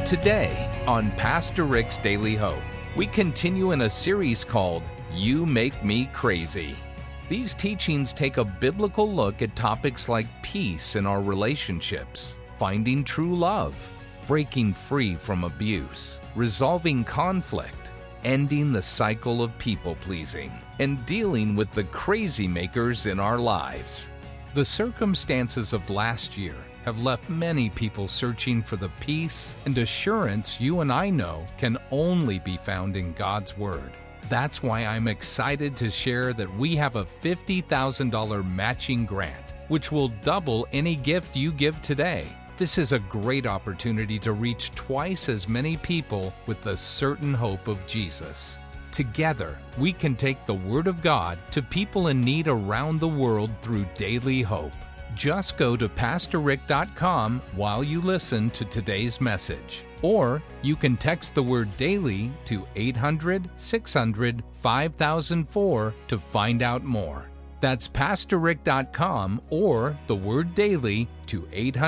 Today on Pastor Rick's Daily Hope, we continue in a series called You Make Me Crazy. These teachings take a biblical look at topics like peace in our relationships, finding true love, breaking free from abuse, resolving conflict, ending the cycle of people-pleasing, and dealing with the crazy makers in our lives. The circumstances of last year have left many people searching for the peace and assurance you and I know can only be found in God's Word. That's why I'm excited to share that we have a $50,000 matching grant, which will double any gift you give today. This is a great opportunity to reach twice as many people with the certain hope of Jesus. Together, we can take the Word of God to people in need around the world through Daily Hope. Just go to PastorRick.com while you listen to today's message. Or you can text the word DAILY to 800-600-5004 to find out more. That's PastorRick.com or the word DAILY to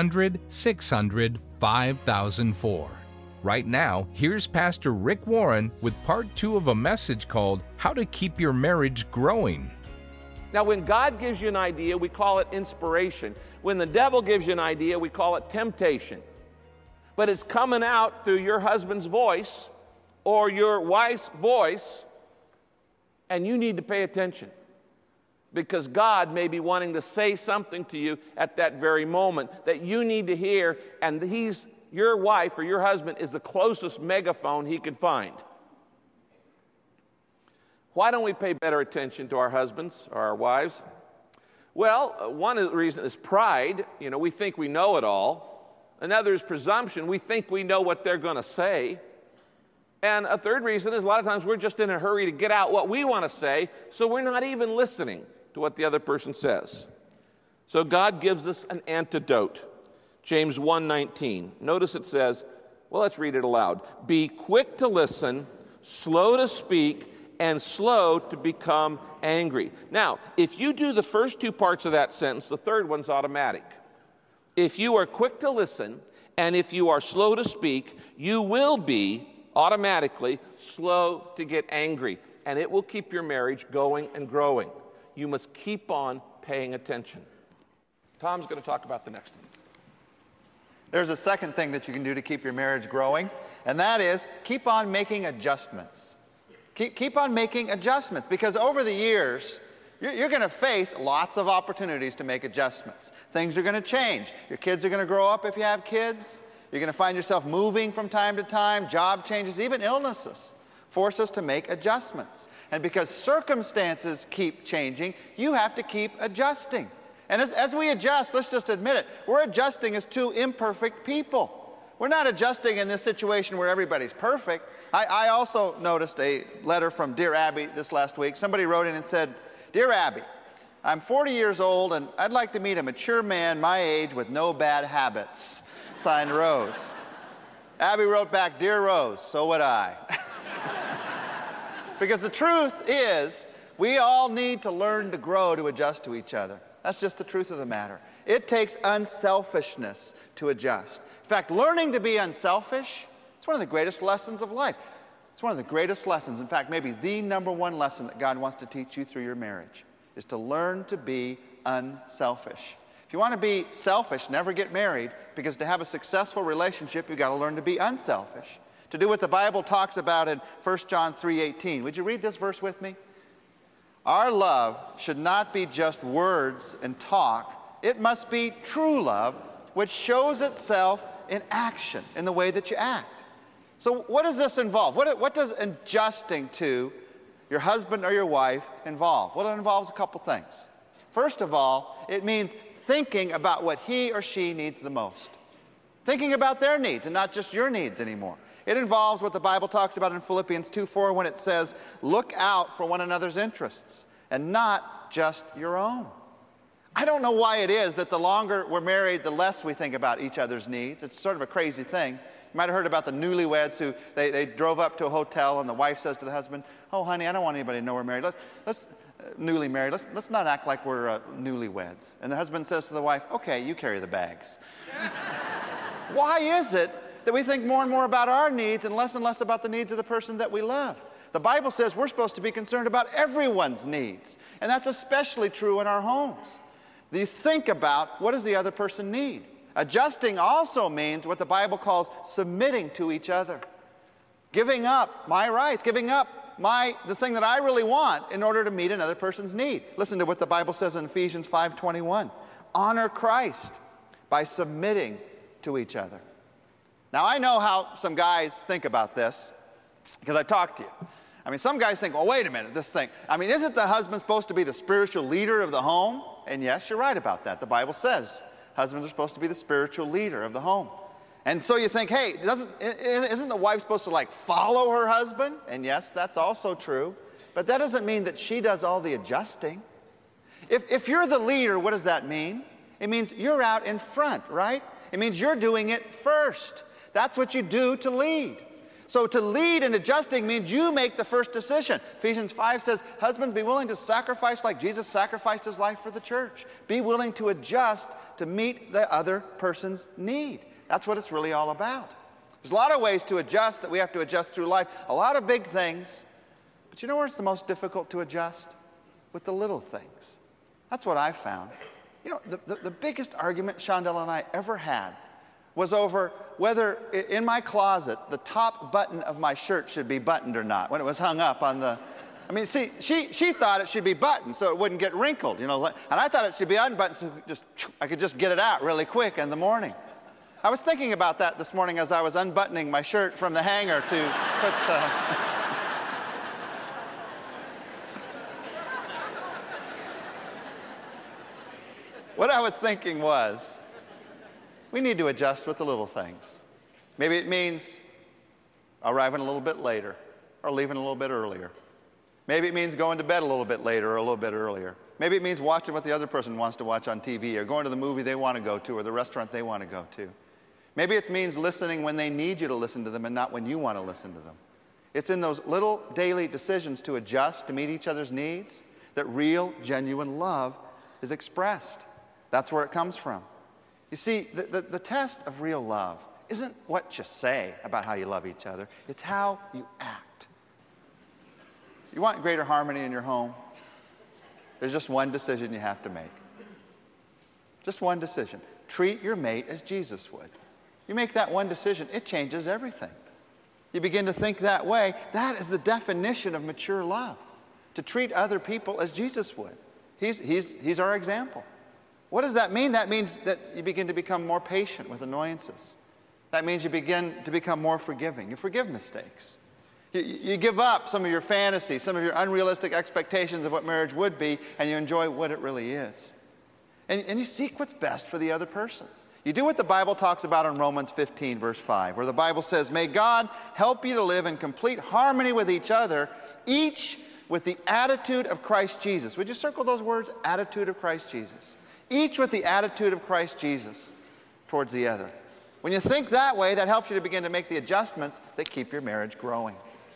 800-600-5004. Right now, here's Pastor Rick Warren with part 2 of a message called How to Keep Your Marriage Growing. Now, when God gives you an idea, we call it inspiration. When the devil gives you an idea, we call it temptation. But it's coming out through your husband's voice or your wife's voice, and you need to pay attention because God may be wanting to say something to you at that very moment that you need to hear, and your wife or your husband is the closest megaphone he can find. Why don't we pay better attention to our husbands or our wives? Well, one of the reasons is pride. We think we know it all. Another is presumption. We think we know what they're going to say. And a third reason is a lot of times we're just in a hurry to get out what we want to say, so we're not even listening to what the other person says. So God gives us an antidote. James 1:19. Notice it says, well, let's read it aloud. Be quick to listen, slow to speak, and slow to become angry. Now, if you do the first two parts of that sentence, the third one's automatic. If you are quick to listen, and if you are slow to speak, you will be automatically slow to get angry, and it will keep your marriage going and growing. You must keep on paying attention. Tom's going to talk about the next one. There's a second thing that you can do to keep your marriage growing, and that is keep on making adjustments. Keep on making adjustments, because over the years, you're going to face lots of opportunities to make adjustments. Things are going to change. Your kids are going to grow up if you have kids. You're going to find yourself moving from time to time. Job changes, even illnesses force us to make adjustments. And because circumstances keep changing, you have to keep adjusting. And as we adjust, let's just admit it, we're adjusting as two imperfect people. We're not adjusting in this situation where everybody's perfect. I also noticed a letter from Dear Abby this last week. Somebody wrote in and said, Dear Abby, I'm 40 years old and I'd like to meet a mature man my age with no bad habits. Signed, Rose. Abby wrote back, Dear Rose, so would I. Because the truth is, we all need to learn to grow to adjust to each other. That's just the truth of the matter. It takes unselfishness to adjust. In fact, learning to be unselfish, it's one of the greatest lessons of life. It's one of the greatest lessons. In fact, maybe the number one lesson that God wants to teach you through your marriage is to learn to be unselfish. If you want to be selfish, never get married, because to have a successful relationship, you've got to learn to be unselfish. To do what the Bible talks about in 1 John 3:18. Would you read this verse with me? Our love should not be just words and talk. It must be true love, which shows itself in action, in the way that you act. So what does this involve? What does adjusting to your husband or your wife involve? Well, it involves a couple things. First of all, it means thinking about what he or she needs the most. Thinking about their needs and not just your needs anymore. It involves what the Bible talks about in Philippians 2:4 when it says, look out for one another's interests and not just your own. I don't know why it is that the longer we're married, the less we think about each other's needs. It's sort of a crazy thing. You might have heard about the newlyweds who they drove up to a hotel and the wife says to the husband, oh, honey, I don't want anybody to know we're married. Let's newly married. Let's not act like we're newlyweds. And the husband says to the wife, okay, you carry the bags. Why is it that we think more and more about our needs and less about the needs of the person that we love. The Bible says we're supposed to be concerned about everyone's needs, and that's especially true in our homes. You think about, what does the other person need? Adjusting also means what the Bible calls submitting to each other. Giving up my rights, giving up the thing that I really want in order to meet another person's need. Listen to what the Bible says in Ephesians 5:21. Honor Christ by submitting to each other. Now, I know how some guys think about this because I talked to you. I mean, some guys think, well, wait a minute, this thing. I mean, isn't the husband supposed to be the spiritual leader of the home? And yes, you're right about that. The Bible says husbands are supposed to be the spiritual leader of the home. And so you think, hey, isn't the wife supposed to follow her husband? And yes, that's also true. But that doesn't mean that she does all the adjusting. If you're the leader, what does that mean? It means you're out in front, right? It means you're doing it first. That's what you do to lead. So to lead in adjusting means you make the first decision. Ephesians 5 says, husbands, be willing to sacrifice like Jesus sacrificed his life for the church. Be willing to adjust to meet the other person's need. That's what it's really all about. There's a lot of ways to adjust that we have to adjust through life. A lot of big things. But you know where it's the most difficult to adjust? With the little things. That's what I found. You know, the biggest argument Shondell and I ever had was over whether in my closet the top button of my shirt should be buttoned or not when it was hung up on the... I mean, see, she thought it should be buttoned so it wouldn't get wrinkled, and I thought it should be unbuttoned so I could just get it out really quick in the morning. I was thinking about that this morning as I was unbuttoning my shirt from the hanger to put... What I was thinking was, we need to adjust with the little things. Maybe it means arriving a little bit later or leaving a little bit earlier. Maybe it means going to bed a little bit later or a little bit earlier. Maybe it means watching what the other person wants to watch on TV or going to the movie they want to go to or the restaurant they want to go to. Maybe it means listening when they need you to listen to them and not when you want to listen to them. It's in those little daily decisions to adjust to meet each other's needs that real, genuine love is expressed. That's where it comes from. You see, the test of real love isn't what you say about how you love each other. It's how you act. You want greater harmony in your home? There's just one decision you have to make. Just one decision. Treat your mate as Jesus would. You make that one decision, it changes everything. You begin to think that way. That is the definition of mature love. To treat other people as Jesus would. He's our example. What does that mean? That means that you begin to become more patient with annoyances. That means you begin to become more forgiving. You forgive mistakes. You give up some of your fantasies, some of your unrealistic expectations of what marriage would be, and you enjoy what it really is. And you seek what's best for the other person. You do what the Bible talks about in Romans 15, verse 5, where the Bible says, may God help you to live in complete harmony with each other, each with the attitude of Christ Jesus. Would you circle those words? Attitude of Christ Jesus. Each with the attitude of Christ Jesus towards the other. When you think that way, that helps you to begin to make the adjustments that keep your marriage growing.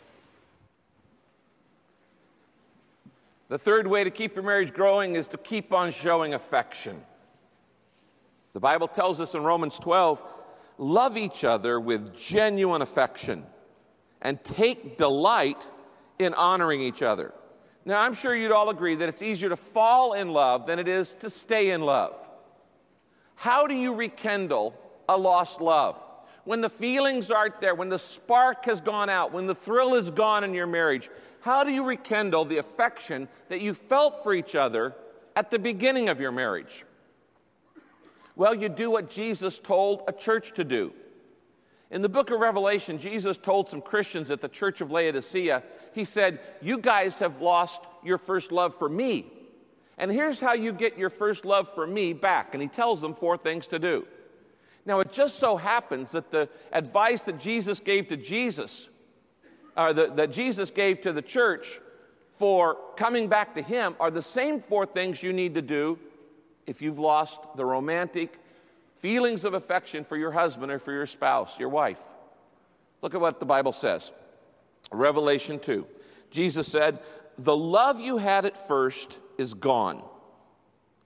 The third way to keep your marriage growing is to keep on showing affection. The Bible tells us in Romans 12, love each other with genuine affection and take delight in honoring each other. Now, I'm sure you'd all agree that it's easier to fall in love than it is to stay in love. How do you rekindle a lost love? When the feelings aren't there, when the spark has gone out, when the thrill is gone in your marriage, how do you rekindle the affection that you felt for each other at the beginning of your marriage? Well, you do what Jesus told a church to do. In the book of Revelation, Jesus told some Christians at the church of Laodicea, he said, you guys have lost your first love for me. And here's how you get your first love for me back. And he tells them 4 things to do. Now, it just so happens that the advice that Jesus gave to that Jesus gave to the church for coming back to him are the same 4 things you need to do if you've lost the romantic feelings of affection for your husband or for your spouse, your wife. Look at what the Bible says. Revelation 2. Jesus said, the love you had at first is gone.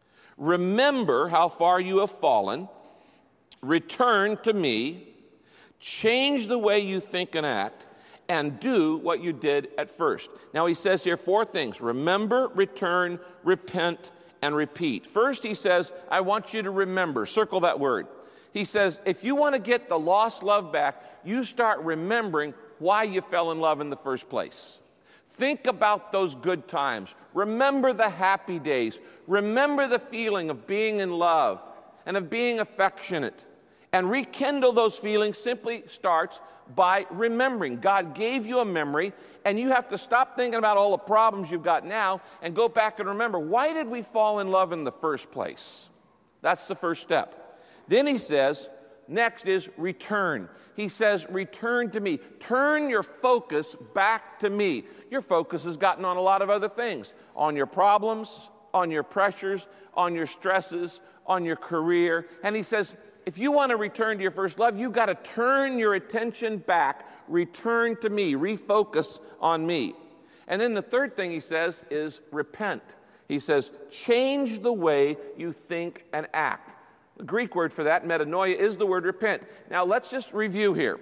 Remember how far you have fallen. Return to me. Change the way you think and act, and do what you did at first. Now he says here 4 things: remember, return, repent, and repeat. First he says, I want you to remember. Circle that word. He says, if you want to get the lost love back, you start remembering why you fell in love in the first place. Think about those good times. Remember the happy days. Remember the feeling of being in love and of being affectionate. And rekindle those feelings simply starts by remembering. God gave you a memory, and you have to stop thinking about all the problems you've got now and go back and remember, why did we fall in love in the first place? That's the first step. Then he says, next is return. He says, return to me. Turn your focus back to me. Your focus has gotten on a lot of other things, on your problems, on your pressures, on your stresses, on your career. And he says, if you want to return to your first love, you've got to turn your attention back, return to me, refocus on me. And then the third thing he says is repent. He says, change the way you think and act. The Greek word for that, metanoia, is the word repent. Now let's just review here.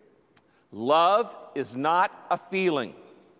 Love is not a feeling.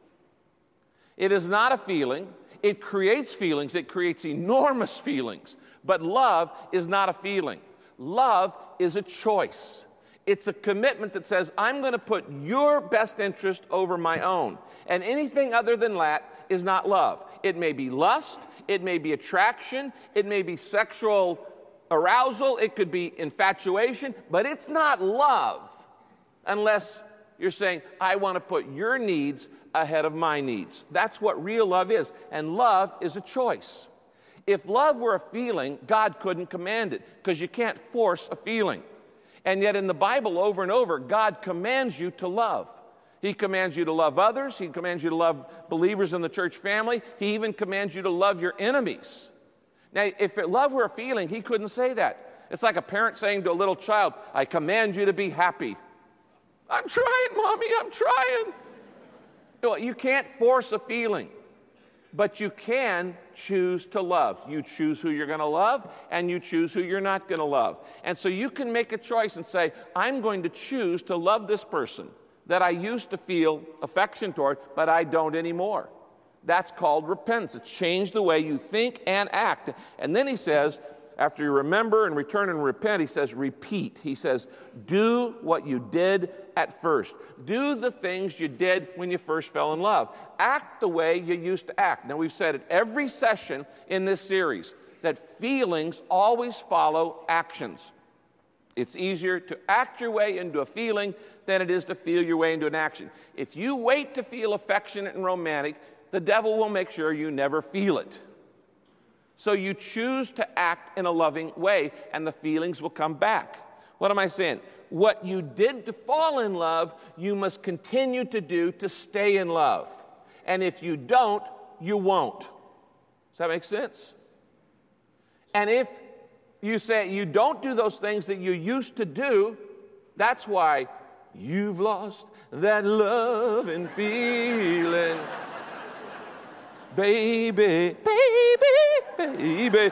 It is not a feeling. It creates feelings. It creates enormous feelings. But love is not a feeling. Love is a choice. It's a commitment that says, I'm going to put your best interest over my own. And anything other than that is not love. It may be lust, it may be attraction, it may be sexual arousal, it could be infatuation, but it's not love unless you're saying, I want to put your needs ahead of my needs. That's what real love is. And love is a choice. If love were a feeling, God couldn't command it, because you can't force a feeling. And yet in the Bible, over and over, God commands you to love. He commands you to love others. He commands you to love believers in the church family. He even commands you to love your enemies. Now, if love were a feeling, he couldn't say that. It's like a parent saying to a little child, I command you to be happy. I'm trying, Mommy, I'm trying. No, you can't force a feeling. But you can choose to love. You choose who you're going to love, and you choose who you're not going to love. And so you can make a choice and say, I'm going to choose to love this person that I used to feel affection toward, but I don't anymore. That's called repentance. It's change the way you think and act. And then he says, after you remember and return and repent, he says, repeat. He says, do what you did at first. Do the things you did when you first fell in love. Act the way you used to act. Now, we've said it every session in this series that feelings always follow actions. It's easier to act your way into a feeling than it is to feel your way into an action. If you wait to feel affectionate and romantic, the devil will make sure you never feel it. So you choose to act in a loving way, and the feelings will come back. What am I saying? What you did to fall in love, you must continue to do to stay in love. And if you don't, you won't. Does that make sense? And if you say you don't do those things that you used to do, that's why you've lost that love and feeling. Baby, baby, baby, baby.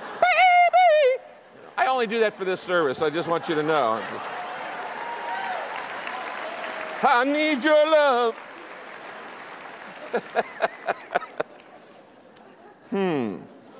I only do that for this service. I just want you to know. I need your love. Do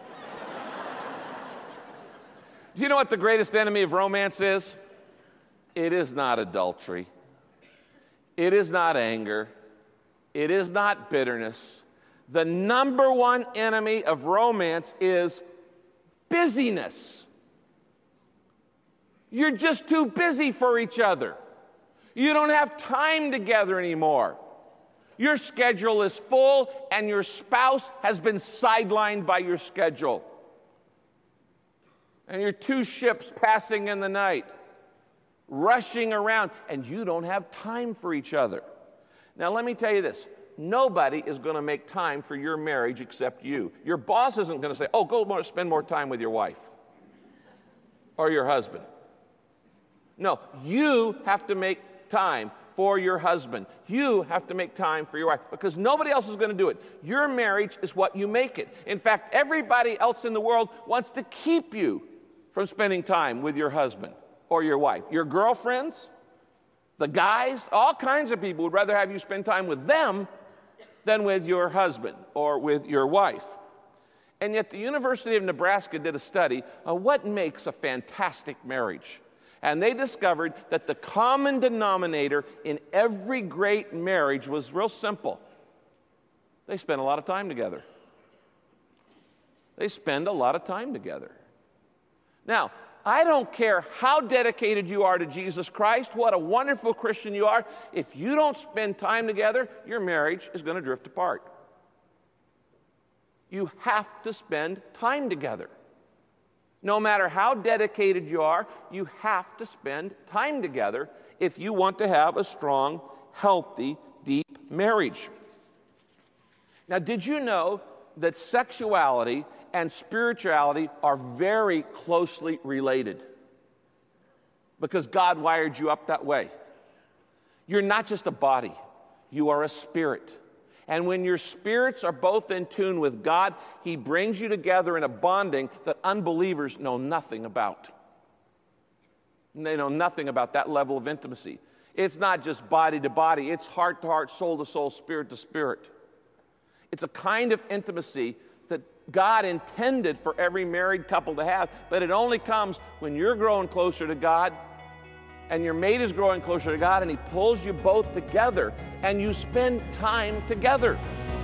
you know what the greatest enemy of romance is? It is not adultery. It is not anger. It is not bitterness. The number one enemy of romance is busyness. You're just too busy for each other. You don't have time together anymore. Your schedule is full, and your spouse has been sidelined by your schedule. And you're two ships passing in the night, rushing around, and you don't have time for each other. Now, let me tell you this. Nobody is going to make time for your marriage except you. Your boss isn't going to say, oh, go spend more time with your wife or your husband. No, you have to make time for your husband. You have to make time for your wife, because nobody else is going to do it. Your marriage is what you make it. In fact, everybody else in the world wants to keep you from spending time with your husband or your wife. Your girlfriends, The guys, all kinds of people would rather have you spend time with them than with your husband or with your wife. And yet the University of Nebraska did a study on what makes a fantastic marriage. And they discovered that the common denominator in every great marriage was real simple. They spend a lot of time together. They spend a lot of time together. Now, I don't care how dedicated you are to Jesus Christ, what a wonderful Christian you are. If you don't spend time together, your marriage is going to drift apart. You have to spend time together. No matter how dedicated you are, you have to spend time together if you want to have a strong, healthy, deep marriage. Now, did you know that sexuality and spirituality are very closely related? Because God wired you up that way. You're not just a body, you are a spirit. And when your spirits are both in tune with God, He brings you together in a bonding that unbelievers know nothing about. They know nothing about that level of intimacy. It's not just body to body, it's heart to heart, soul to soul, spirit to spirit. It's a kind of intimacy that God intended for every married couple to have, but it only comes when you're growing closer to God and your mate is growing closer to God, and He pulls you both together, and you spend time together.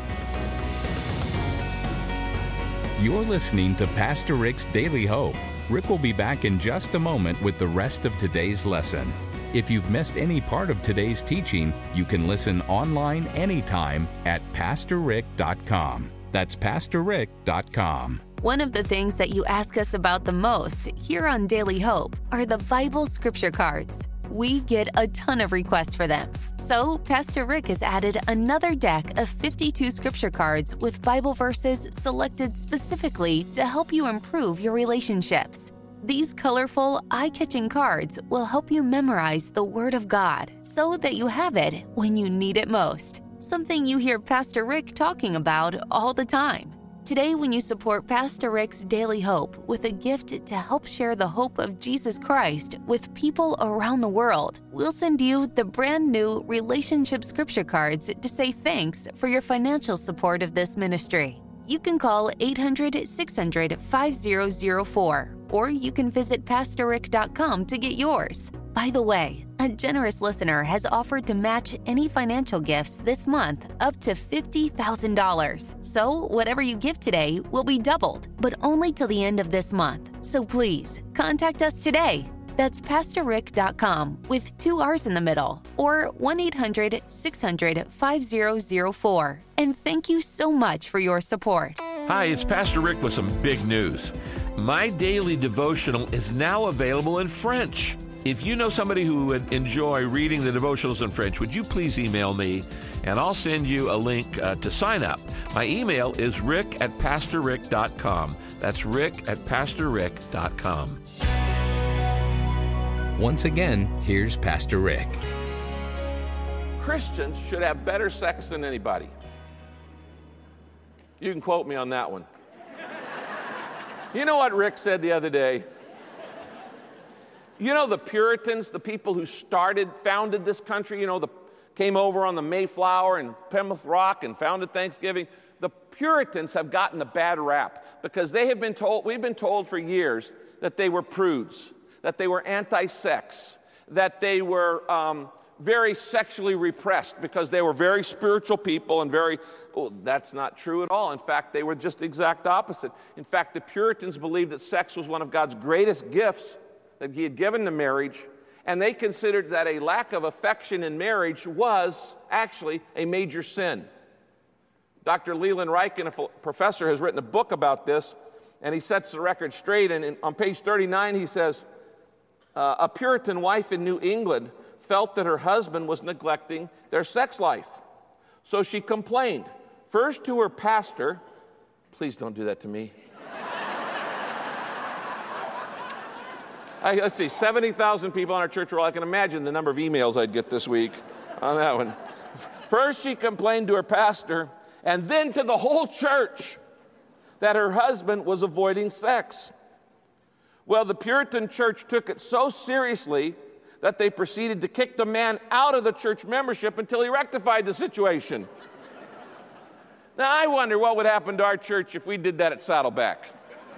You're listening to Pastor Rick's Daily Hope. Rick will be back in just a moment with the rest of today's lesson. If you've missed any part of today's teaching, you can listen online anytime at PastorRick.com. That's PastorRick.com. One of the things that you ask us about the most here on Daily Hope are the Bible scripture cards. We get a ton of requests for them. So Pastor Rick has added another deck of 52 scripture cards with Bible verses selected specifically to help you improve your relationships. These colorful, eye-catching cards will help you memorize the Word of God so that you have it when you need it most. Something you hear Pastor Rick talking about all the time. Today, when you support Pastor Rick's Daily Hope with a gift to help share the hope of Jesus Christ with people around the world, we'll send you the brand new Relationship Scripture Cards to say thanks for your financial support of this ministry. You can call 800-600-5004, or you can visit PastorRick.com to get yours. By the way, a generous listener has offered to match any financial gifts this month up to $50,000. So whatever you give today will be doubled, but only till the end of this month. So please, contact us today. That's PastorRick.com with 2 R's in the middle, or 1-800-600-5004. And thank you so much for your support. Hi, it's Pastor Rick with some big news. My daily devotional is now available in French. If you know somebody who would enjoy reading the devotionals in French, would you please email me, and I'll send you a link to sign up. My email is rick@pastorrick.com. That's rick@pastorrick.com. Once again, here's Pastor Rick. Christians should have better sex than anybody. You can quote me on that one. You know what Rick said the other day? You know the Puritans, the people who founded this country, came over on the Mayflower and Plymouth Rock and founded Thanksgiving. The Puritans have gotten a bad rap because we've been told for years that they were prudes, that they were anti-sex, that they were very sexually repressed because they were very spiritual people and that's not true at all. In fact, they were just the exact opposite. In fact, the Puritans believed that sex was one of God's greatest gifts that He had given to marriage, and they considered that a lack of affection in marriage was actually a major sin. Dr. Leland Ryken, a professor, has written a book about this, and he sets the record straight, and on page 39 he says, a Puritan wife in New England felt that her husband was neglecting their sex life. So she complained, first to her pastor, please don't do that to me. Let's see, 70,000 people in our church. Well, I can imagine the number of emails I'd get this week on that one. First, she complained to her pastor, and then to the whole church that her husband was avoiding sex. Well, the Puritan church took it so seriously that they proceeded to kick the man out of the church membership until he rectified the situation. Now, I wonder what would happen to our church if we did that at Saddleback.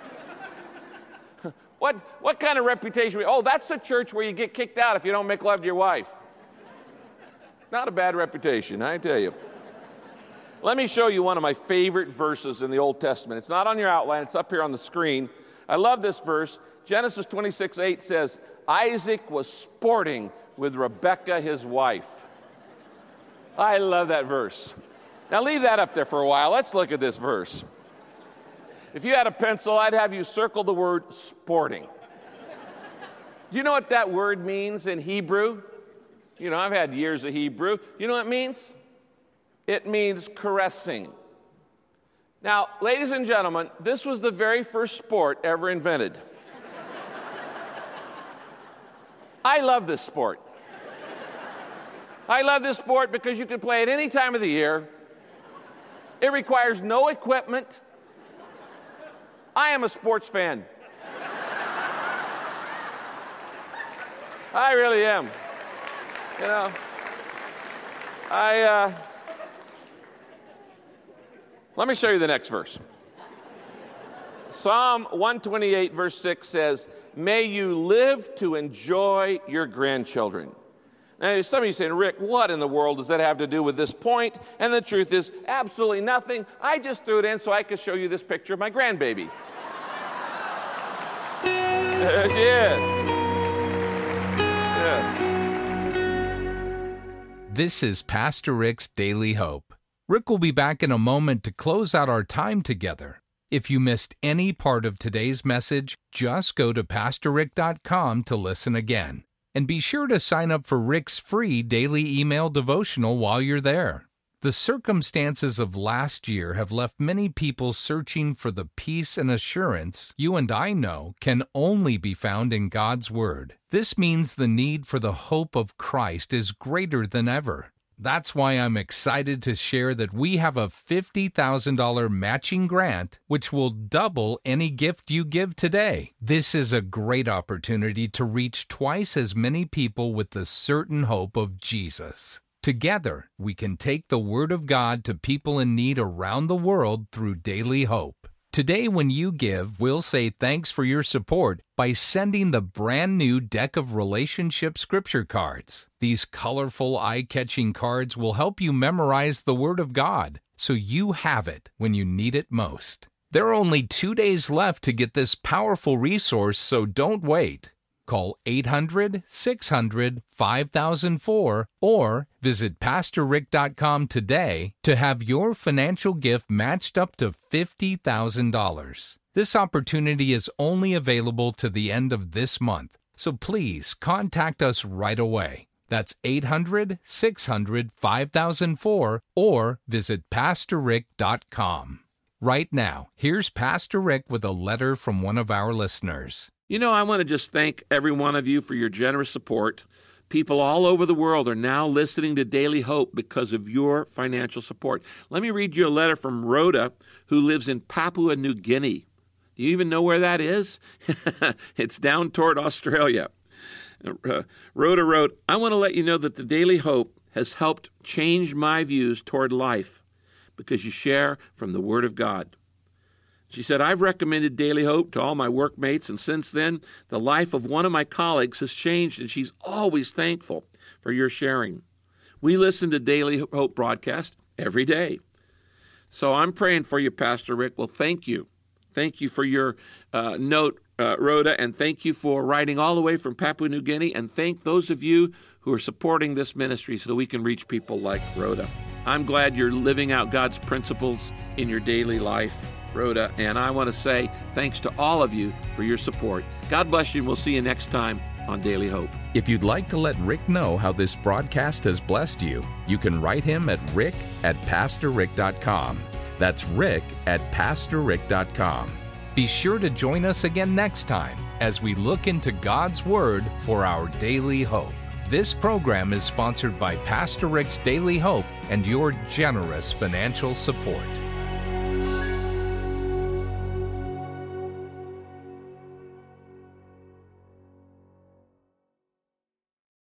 What kind of reputation? Oh, that's the church where you get kicked out if you don't make love to your wife. Not a bad reputation, I tell you. Let me show you one of my favorite verses in the Old Testament. It's not on your outline, it's up here on the screen. I love this verse. Genesis 26:8 says, Isaac was sporting with Rebekah, his wife. I love that verse. Now leave that up there for a while. Let's look at this verse. If you had a pencil, I'd have you circle the word sporting. Do you know what that word means in Hebrew? You know, I've had years of Hebrew. You know what it means? It means caressing. Now, ladies and gentlemen, this was the very first sport ever invented. I love this sport. I love this sport because you can play it any time of the year. It requires no equipment. I am a sports fan. I really am. You know, let me show you the next verse. Psalm 128, verse 6 says, may you live to enjoy your grandchildren. Now, some of you saying, Rick, what in the world does that have to do with this point? And the truth is, absolutely nothing. I just threw it in so I could show you this picture of my grandbaby. There she is. Yes. This is Pastor Rick's Daily Hope. Rick will be back in a moment to close out our time together. If you missed any part of today's message, just go to PastorRick.com to listen again. And be sure to sign up for Rick's free daily email devotional while you're there. The circumstances of last year have left many people searching for the peace and assurance you and I know can only be found in God's Word. This means the need for the hope of Christ is greater than ever. That's why I'm excited to share that we have a $50,000 matching grant, which will double any gift you give today. This is a great opportunity to reach twice as many people with the certain hope of Jesus. Together, we can take the Word of God to people in need around the world through Daily Hope. Today, when you give, we'll say thanks for your support by sending the brand new deck of relationship scripture cards. These colorful, eye-catching cards will help you memorize the Word of God, so you have it when you need it most. There are only 2 days left to get this powerful resource, so don't wait. Call 800-600-5004 or visit PastorRick.com today to have your financial gift matched up to $50,000. This opportunity is only available to the end of this month, so please contact us right away. That's 800-600-5004 or visit PastorRick.com. Right now, here's Pastor Rick with a letter from one of our listeners. You know, I want to just thank every one of you for your generous support. People all over the world are now listening to Daily Hope because of your financial support. Let me read you a letter from Rhoda, who lives in Papua New Guinea. Do you even know where that is? It's down toward Australia. Rhoda wrote, I want to let you know that the Daily Hope has helped change my views toward life because you share from the Word of God. She said, I've recommended Daily Hope to all my workmates, and since then, the life of one of my colleagues has changed, and she's always thankful for your sharing. We listen to Daily Hope broadcast every day. So I'm praying for you, Pastor Rick. Well, thank you. Thank you for your note, Rhoda, and thank you for writing all the way from Papua New Guinea, and thank those of you who are supporting this ministry so we can reach people like Rhoda. I'm glad you're living out God's principles in your daily life, Rhoda, and I want to say thanks to all of you for your support. God bless you, and we'll see you next time on Daily Hope. If you'd like to let Rick know how this broadcast has blessed you, you can write him at rick@pastorrick.com. That's rick@pastorrick.com. Be sure to join us again next time as we look into God's Word for our daily hope. This program is sponsored by Pastor Rick's Daily Hope and your generous financial support.